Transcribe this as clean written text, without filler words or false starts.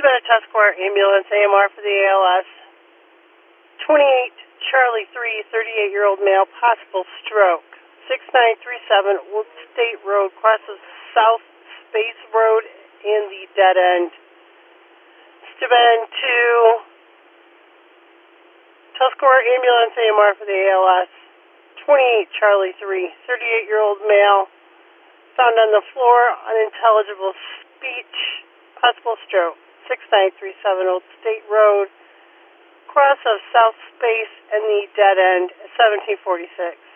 Savannah Tuscarora Ambulance, AMR for the ALS. 28 Charlie 3, 38-year-old male, possible stroke. 6937 Old State Road, crosses South Space Road in the dead end. Savannah 2, Tuscarora Ambulance, AMR for the ALS. 28 Charlie 3, 38-year-old male, found on the floor, unintelligible speech, possible stroke. 6937 Old State Road, cross of South Space and the dead end, 1746.